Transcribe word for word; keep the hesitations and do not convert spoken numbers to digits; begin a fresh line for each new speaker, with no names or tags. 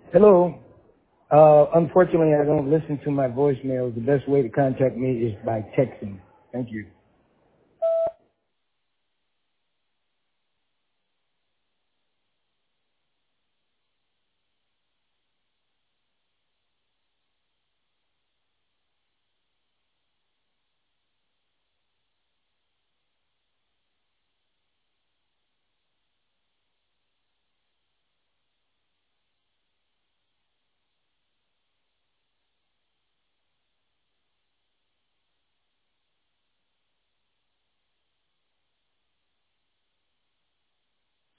Hello. Uh, unfortunately, I don't listen to my voicemails. The best way to contact me is by texting. Thank you.